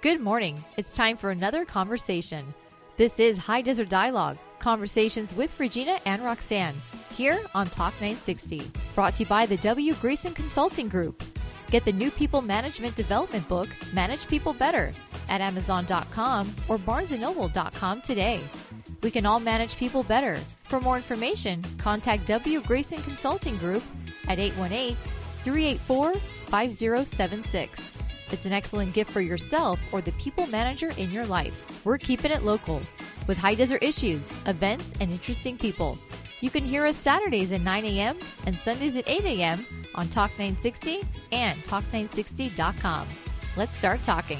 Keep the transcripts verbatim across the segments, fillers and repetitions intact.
Good morning. It's time for another conversation. This is High Desert Dialogue, conversations with Regina and Roxanne, here on Talk nine sixty, brought to you by the W. Grayson Consulting Group. Get the new People Management Development book, Manage People Better, at amazon dot com or barnes and noble dot com today. We can all manage people better. For more information, contact W. Grayson Consulting Group at eight one eight, three eight four, five zero seven six. It's an excellent gift for yourself or the people manager in your life. We're keeping it local with high desert issues, events, and interesting people. You can hear us Saturdays at nine a.m. and Sundays at eight a.m. on Talk nine sixty and talk nine sixty dot com. Let's start talking.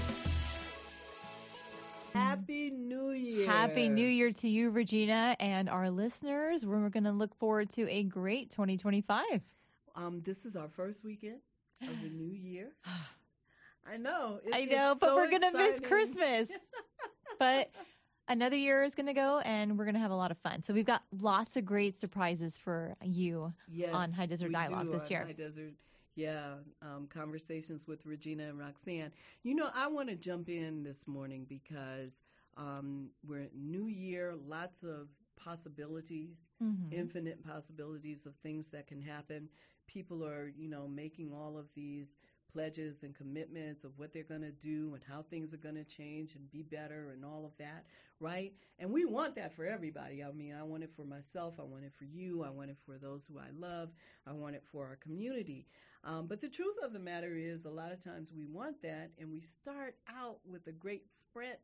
Happy New Year. Happy New Year to you, Regina, and our listeners. We're going to look forward to a great twenty twenty-five. Um, this is our first weekend of the new year. I know. It, I know, but so we're going to miss exciting. Christmas. But another year is going to go, and we're going to have a lot of fun. So we've got lots of great surprises for you yes, on High Desert we Dialogue do this on year. High Desert, yeah, um, conversations with Regina and Roxanne. You know, I want to jump in this morning because um, we're New Year, lots of possibilities, Mm-hmm. infinite possibilities of things that can happen. People are, you know, making all of these pledges and commitments of what they're going to do and how things are going to change and be better and all of that, right? And we want that for everybody. I mean, I want it for myself. I want it for you. I want it for those who I love. I want it for our community. Um, but the truth of the matter is a lot of times we want that and we start out with a great sprint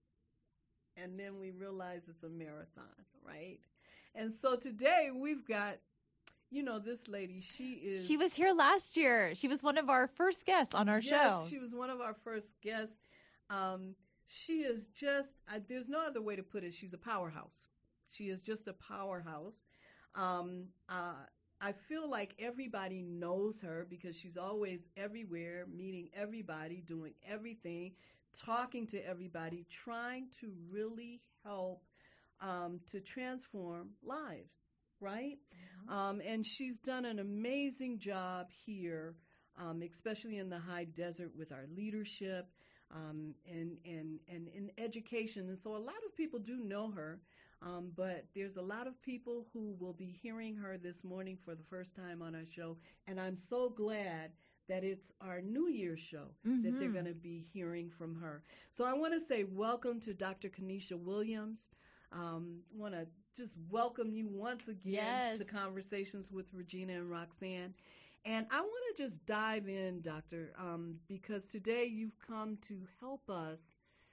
and then we realize it's a marathon, right? And so today we've got, you know, this lady, she is... She was here last year. She was one of our first guests on our yes, show. She was one of our first guests. Um, she is just, I, there's no other way to put it. She's a powerhouse. She is just a powerhouse. Um, uh, I feel like everybody knows her because she's always everywhere, meeting everybody, doing everything, talking to everybody, trying to really help um, to transform lives, right? Mm-hmm. Um, and she's done an amazing job here, um, especially in the high desert with our leadership um, and, and, and in education. And so a lot of people do know her, um, but there's a lot of people who will be hearing her this morning for the first time on our show. And I'm so glad that it's our New Year's show mm-hmm. that they're going to be hearing from her. So I want to say welcome to Doctor Kenesha Williams. Um, want to just welcome you once again yes. to Conversations with Regina and Roxanne. And I want to just dive in, Doctor, um, because today you've come to help us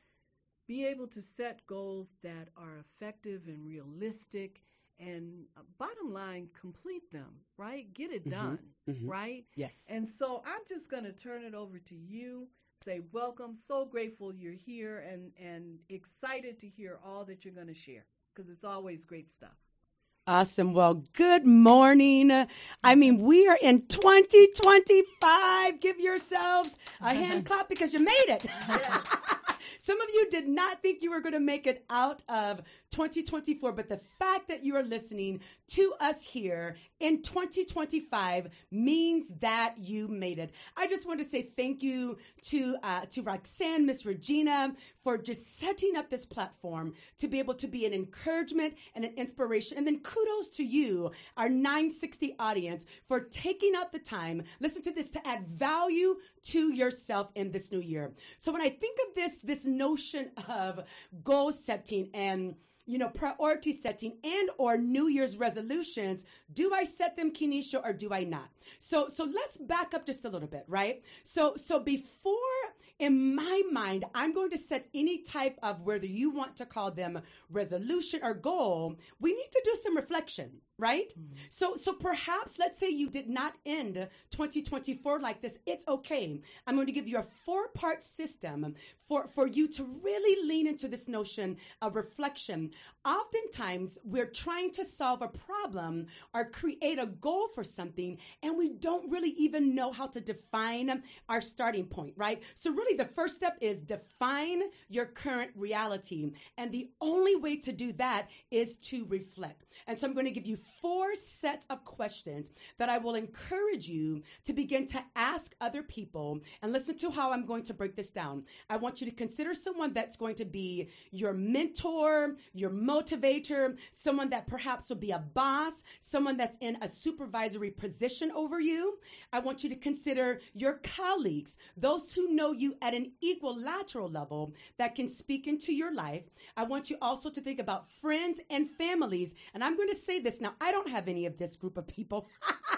be able to set goals that are effective and realistic and, uh, bottom line, complete them, right? Get it done, mm-hmm. Mm-hmm. right? Yes. And so I'm just going to turn it over to you. Say welcome. So grateful you're here and, and excited to hear all that you're going to share because it's always great stuff. Awesome. Well, good morning. I mean, we are in twenty twenty-five. Give yourselves a hand clap because you made it. Yes. Some of you did not think you were going to make it out of twenty twenty-four, but the fact that you are listening to us here in twenty twenty-five means that you made it. I just want to say thank you to uh, to Roxanne, Miss Regina, for just setting up this platform to be able to be an encouragement and an inspiration. And then kudos to you, our nine sixty audience, for taking out the time, listen to this, to add value to yourself in this new year. So when I think of this, this notion of goal setting and, you know, priority setting and or New Year's resolutions, do I set them, Kenesha, or do I not? So so let's back up just a little bit, right? So so before, in my mind, I'm going to set any type of, whether you want to call them resolution or goal, we need to do some reflection, right? Mm-hmm. So so perhaps, let's say you did not end twenty twenty-four like this. It's okay. I'm going to give you a four-part system for, for you to really lean into this notion of reflection. Oftentimes, we're trying to solve a problem or create a goal for something, and we don't really even know how to define our starting point, right? So really, the first step is define your current reality. And the only way to do that is to reflect. And so I'm going to give you four sets of questions that I will encourage you to begin to ask other people. And listen to how I'm going to break this down. I want you to consider someone that's going to be your mentor, your motivator, someone that perhaps will be a boss, someone that's in a supervisory position over you. I want you to consider your colleagues, those who know you at an equilateral level that can speak into your life. I want you also to think about friends and families. And I'm going to say this now, I don't have any of this group of people.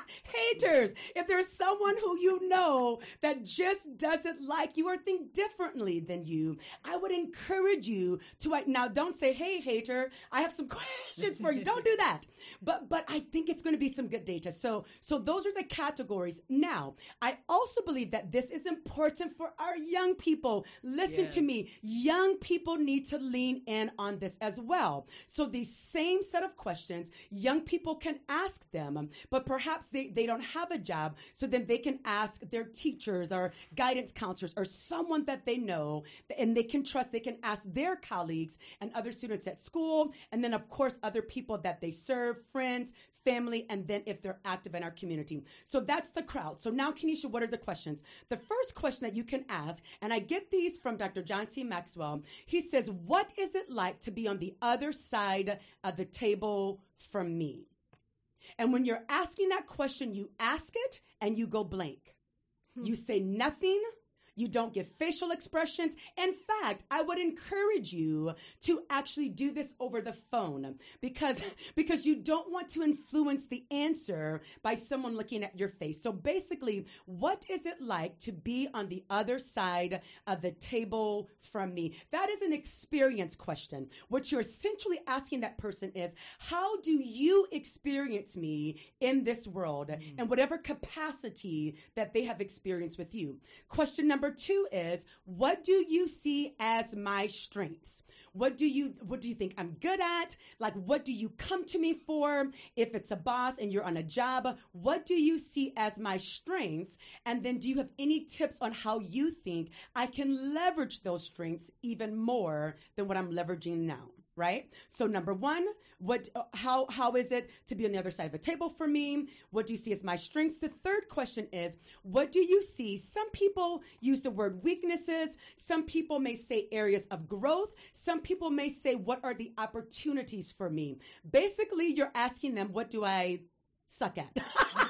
Haters. If there's someone who you know that just doesn't like you or think differently than you, I would encourage you to, now don't say, hey, hater, I have some questions for you. Don't do that. But but I think it's going to be some good data. So, so those are the categories. Now, I also believe that this is important for our young people. Listen Yes. to me. Young people need to lean in on this as well. So the same set of questions, young people can ask them, but perhaps they, they don't have a job. So then they can ask their teachers or guidance counselors or someone that they know and they can trust. They can ask their colleagues and other students at school. And then, of course, other people that they serve, friends, family, and then if they're active in our community. So that's the crowd. So now, Kenesha, what are the questions? The first question that you can ask, and I get these from Doctor John C. Maxwell. He says, what is it like to be on the other side of the table from me? And when you're asking that question, you ask it and you go blank. Hmm. You say nothing. You don't give facial expressions. In fact, I would encourage you to actually do this over the phone because, because you don't want to influence the answer by someone looking at your face. So basically, what is it like to be on the other side of the table from me? That is an experience question. What you're essentially asking that person is, how do you experience me in this world mm-hmm. in whatever capacity that they have experienced with you? Question number two is, what do you see as my strengths? What do you, what do you think I'm good at? Like, what do you come to me for? If it's a boss and you're on a job, what do you see as my strengths? And then do you have any tips on how you think I can leverage those strengths even more than what I'm leveraging now? Right? So number one, what, uh, how, how is it to be on the other side of a table for me? What do you see as my strengths? The third question is, what do you see? Some people use the word weaknesses. Some people may say areas of growth. Some people may say, what are the opportunities for me? Basically, you're asking them, what do I suck at?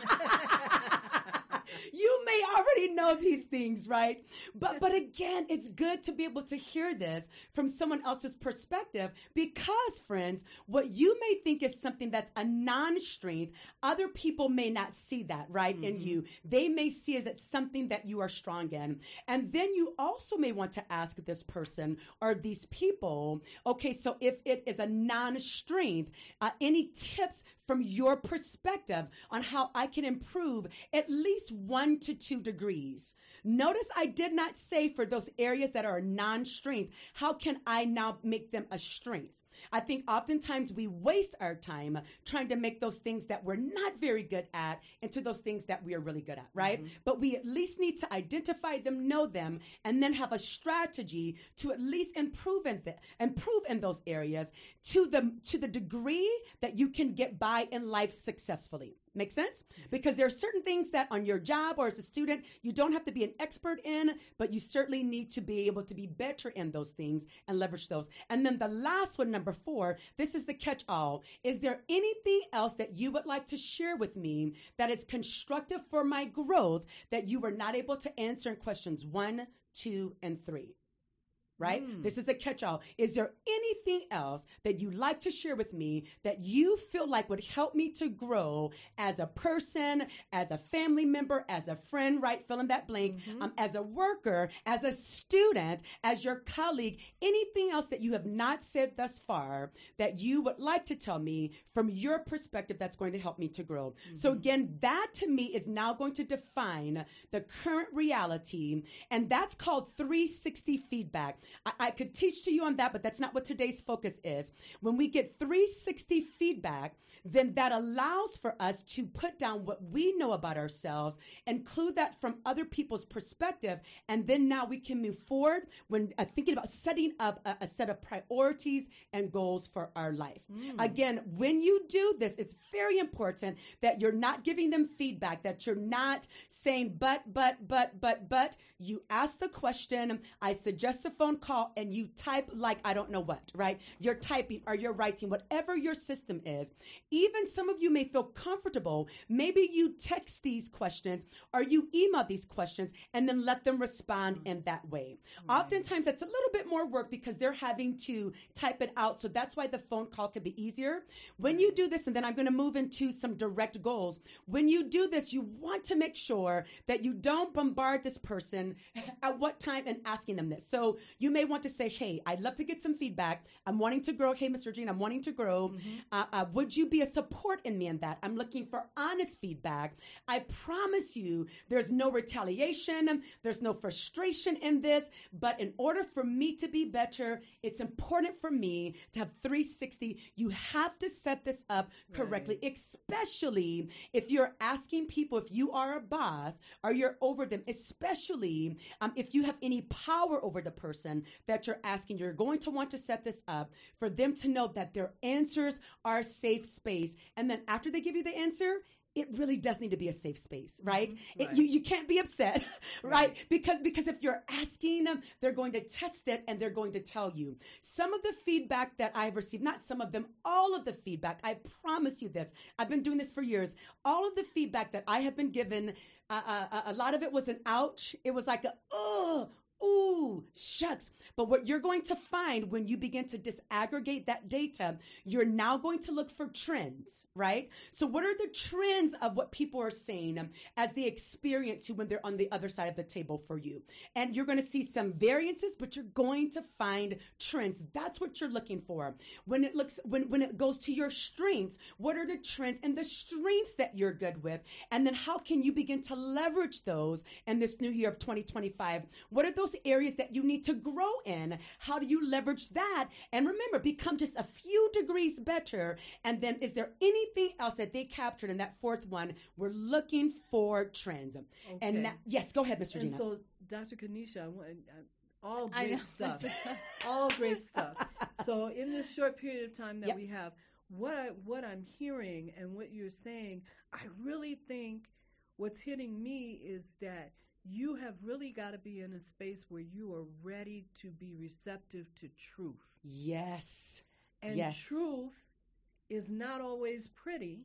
You may already know these things, right? But but again, it's good to be able to hear this from someone else's perspective because, friends, what you may think is something that's a non-strength, other people may not see that, right, mm-hmm. in you. They may see it as something that you are strong in. And then you also may want to ask this person or these people, okay, so if it is a non-strength, uh, any tips from your perspective on how I can improve at least one to two degrees. Notice I did not say for those areas that are non-strength, how can I now make them a strength? I think oftentimes we waste our time trying to make those things that we're not very good at into those things that we are really good at, right? Mm-hmm. But we at least need to identify them, know them, and then have a strategy to at least improve in, th- improve in those areas to the, to the degree that you can get by in life successfully. Make sense? Because there are certain things that on your job or as a student, you don't have to be an expert in, but you certainly need to be able to be better in those things and leverage those. And then the last one, number four, this is the catch-all. Is there anything else that you would like to share with me that is constructive for my growth that you were not able to answer in questions one, two, and three? Right? Mm. This is a catch-all. Is there anything else that you'd like to share with me that you feel like would help me to grow as a person, as a family member, as a friend, right? Fill in that blank, mm-hmm. um, as a worker, as a student, as your colleague, anything else that you have not said thus far that you would like to tell me from your perspective that's going to help me to grow. Mm-hmm. So again, that to me is now going to define the current reality, and that's called three sixty feedback. I, I could teach to you on that, but that's not what today's focus is. When we get three sixty feedback, then that allows for us to put down what we know about ourselves, include that from other people's perspective, and then now we can move forward when uh, thinking about setting up a, a set of priorities and goals for our life. Mm. Again, when you do this, it's very important that you're not giving them feedback, that you're not saying, but, but, but, but, but. You ask the question, I suggest a phone call, and you type like I don't know what, right? You're typing or you're writing, whatever your system is. Even some of you may feel comfortable. Maybe you text these questions or you email these questions and then let them respond in that way. Right. Oftentimes, that's a little bit more work because they're having to type it out. So that's why the phone call could be easier. When you do this, and then I'm going to move into some direct goals. When you do this, you want to make sure that you don't bombard this person at what time and asking them this. So you may want to say, hey, I'd love to get some feedback. I'm wanting to grow. Hey, Miz Regina, I'm wanting to grow. Mm-hmm. Uh, uh, would you be a support in me in that? I'm looking for honest feedback. I promise you there's no retaliation. There's no frustration in this. But in order for me to be better, it's important for me to have three sixty. You have to set this up correctly, right. Especially if you're asking people, if you are a boss or you're over them, especially um, if you have any power over the person that you're asking. You're going to want to set this up for them to know that their answers are a safe space. And then after they give you the answer, it really does need to be a safe space, right? Mm-hmm. Right. It, you, you can't be upset, right? right? Because because if you're asking them, they're going to test it and they're going to tell you. Some of the feedback that I've received, not some of them, all of the feedback, I promise you this. I've been doing this for years. All of the feedback that I have been given, uh, uh, a lot of it was an ouch. It was like a, oh, ooh, shucks. But what you're going to find when you begin to disaggregate that data, you're now going to look for trends, right? So what are the trends of what people are saying um, as they experience you when they're on the other side of the table for you? And you're going to see some variances, but you're going to find trends. That's what you're looking for. When it looks, when, when it goes to your strengths, what are the trends and the strengths that you're good with? And then how can you begin to leverage those in this new year of twenty twenty-five? What are those areas that you need to grow in? How do you leverage that? And remember, become just a few degrees better. And then is there anything else that they captured in that fourth one? We're looking for trends. Okay. And now, yes, go ahead, Miz Regina. So, Doctor Kanisha, I want, uh, all great stuff. all great stuff. So in this short period of time that yep. we have, what, I, what I'm hearing and what you're saying, I really think what's hitting me is that you have really got to be in a space where you are ready to be receptive to truth. Yes. And yes. truth is not always pretty,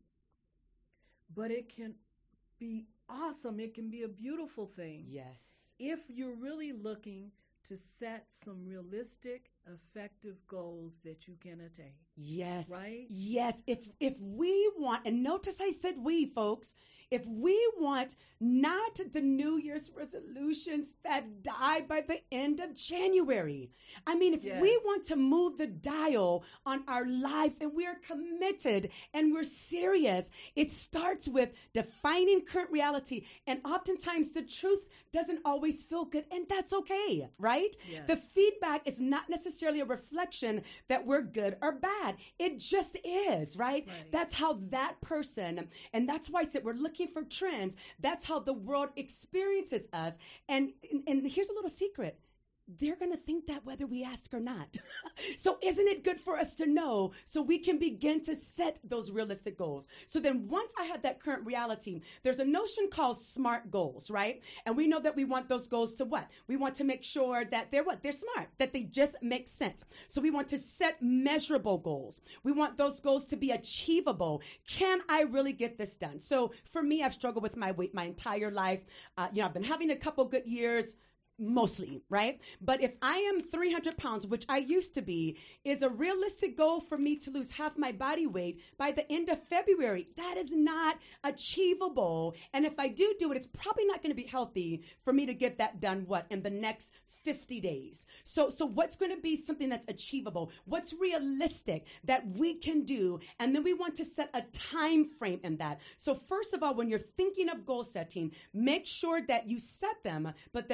but it can be awesome. It can be a beautiful thing. Yes. If you're really looking to set some realistic, effective goals that you can attain. Yes. Right? Yes. If if we want, and notice I said we, folks, if we want not the New Year's resolutions that die by the end of January. I mean, if yes. we want to move the dial on our lives and we are committed and we're serious, it starts with defining current reality. And oftentimes the truth doesn't always feel good, and that's okay, right? Yes. The feedback is not necessarily a reflection that we're good or bad. It just is, right? right? That's how that person, and that's why I said we're looking for trends. That's how the world experiences us. And, and, and here's a little secret. They're going to think that whether we ask or not. So isn't it good for us to know so we can begin to set those realistic goals? So then once I have that current reality, there's a notion called SMART goals, right? And we know that we want those goals to what? We want to make sure that they're what? They're smart, that they just make sense. So we want to set measurable goals. We want those goals to be achievable. Can I really get this done? So for me, I've struggled with my weight my entire life. Uh, you know, I've been having a couple good years. Mostly, right? But if I am three hundred pounds, which I used to be, is a realistic goal for me to lose half my body weight by the end of February. That is not achievable. And if I do do it, it's probably not going to be healthy for me to get that done, what, in the next fifty days. So, so what's going to be something that's achievable? What's realistic that we can do? And then we want to set a time frame in that. So first of all, when you're thinking of goal setting, make sure that you set them, but that they're smart.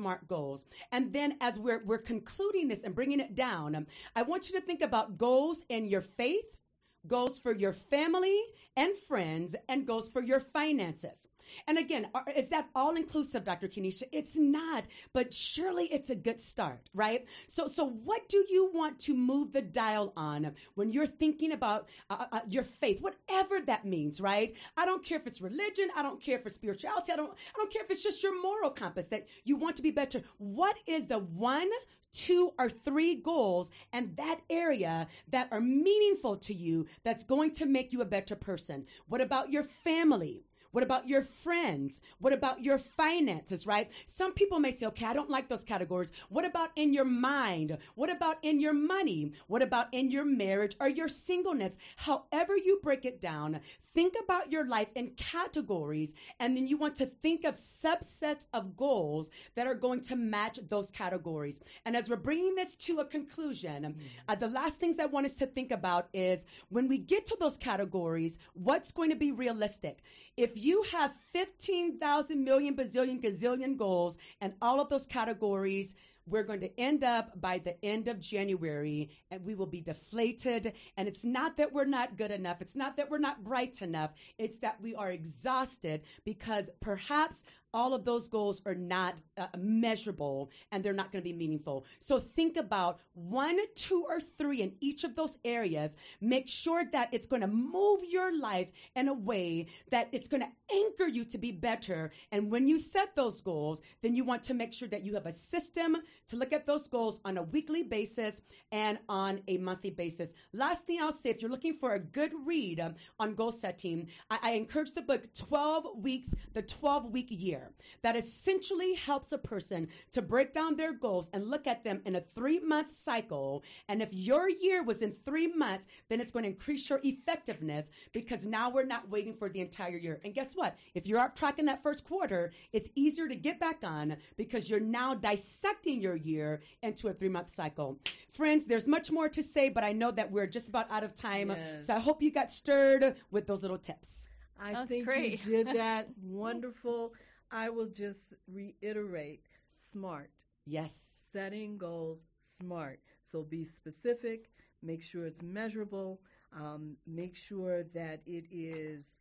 SMART goals. And then as we're, we're concluding this and bringing it down, um, I want you to think about goals in your faith, goals for your family and friends, and goals for your finances. And again, are, is that all inclusive, Doctor Kenesha? It's not, but surely it's a good start, right? So, so what do you want to move the dial on when you're thinking about uh, uh, your faith, whatever that means, right? I don't care if it's religion. I don't care if it's spirituality. I don't, I don't care if it's just your moral compass that you want to be better. What is the one, two, or three goals and that area that are meaningful to you that's going to make you a better person? What about your family? What about your friends? What about your finances, right? Some people may say, okay, I don't like those categories. What about in your mind? What about in your money? What about in your marriage or your singleness? However you break it down, think about your life in categories, and then you want to think of subsets of goals that are going to match those categories. And as we're bringing this to a conclusion, mm-hmm. uh, the last things I want us to think about is when we get to those categories, what's going to be realistic? If you have fifteen thousand million, bazillion, gazillion goals and all of those categories, we're going to end up by the end of January and we will be deflated. And it's not that we're not good enough. It's not that we're not bright enough. It's that we are exhausted because perhaps all of those goals are not uh, measurable and they're not going to be meaningful. So think about one, two, or three in each of those areas. Make sure that it's going to move your life in a way that it's going to anchor you to be better. And when you set those goals, then you want to make sure that you have a system to look at those goals on a weekly basis and on a monthly basis. Last thing I'll say, if you're looking for a good read um, on goal setting, I, I encourage the book twelve weeks, the twelve week year. That essentially helps a person to break down their goals and look at them in a three-month cycle. And if your year was in three months, then it's going to increase your effectiveness because now we're not waiting for the entire year. And guess what? If you're off track in that first quarter, it's easier to get back on because you're now dissecting your year into a three-month cycle. Friends, there's much more to say, but I know that we're just about out of time. Yes. So I hope you got stirred with those little tips. I That's think great. you did that. Wonderful. I will just reiterate, SMART. Yes. Setting goals, SMART. So be specific, make sure it's measurable, um, make sure that it is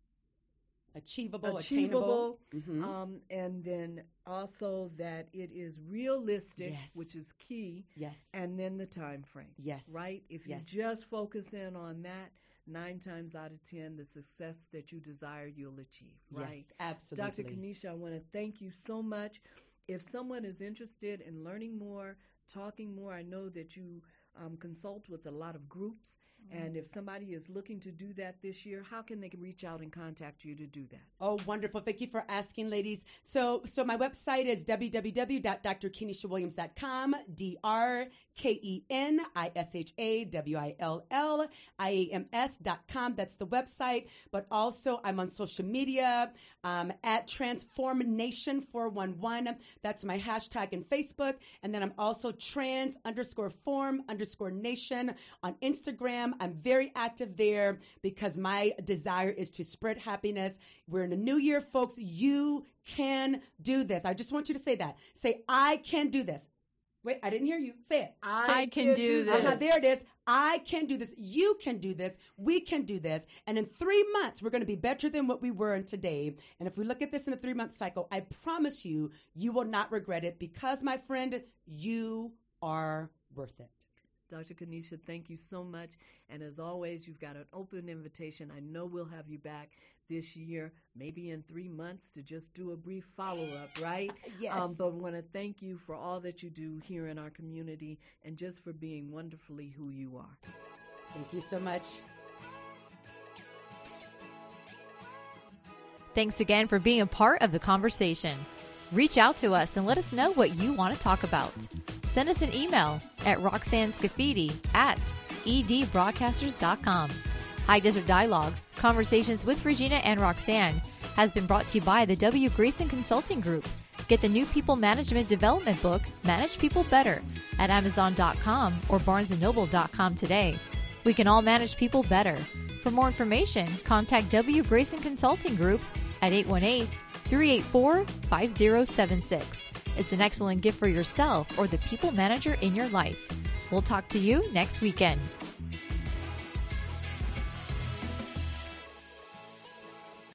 Achievable, achievable, attainable. Mm-hmm. um, and then also that it is realistic, Yes. which is key, Yes. and then the time frame. Yes. Right? If you Yes. just focus in on that, nine times out of ten, the success that you desire, you'll achieve, right? Yes, absolutely. Doctor Kenesha, I want to thank you so much. If someone is interested in learning more, talking more, I know that you um, consult with a lot of groups. And if somebody is looking to do that this year, how can they reach out and contact you to do that? Oh, wonderful. Thank you for asking, ladies. So so my website is w w w dot d r kenesha williams dot com, D R K E N I S H A W I L L I A M S dot com. That's the website. But also I'm on social media um, at Transform Nation four one one. That's my hashtag in Facebook. And then I'm also trans underscore form underscore nation on Instagram. I'm very active there because my desire is to spread happiness. We're in a new year, folks. You can do this. I just want you to say that. Say, I can do this. Wait, I didn't hear you. Say it. I can do this. Uh-huh, there it is. I can do this. You can do this. We can do this. And in three months, we're going to be better than what we were in today. And if we look at this in a three-month cycle, I promise you, you will not regret it because, my friend, you are worth it. Doctor Kenesha, thank you so much. And as always, you've got an open invitation. I know we'll have you back this year, maybe in three months to just do a brief follow-up, right? Yes. Um, but I want to thank you for all that you do here in our community and just for being wonderfully who you are. Thank you so much. Thanks again for being a part of the conversation. Reach out to us and let us know what you want to talk about. Send us an email at roxanne scafidi at e d broadcasters dot com. High Desert Dialogue, Conversations with Regina and Roxanne, has been brought to you by the W. Grayson Consulting Group. Get the new People Management Development book, Manage People Better, at amazon dot com or barnes and noble dot com today. We can all manage people better. For more information, contact W. Grayson Consulting Group at eight one eight, three eight four, five zero seven six. It's an excellent gift for yourself or the people manager in your life. We'll talk to you next weekend.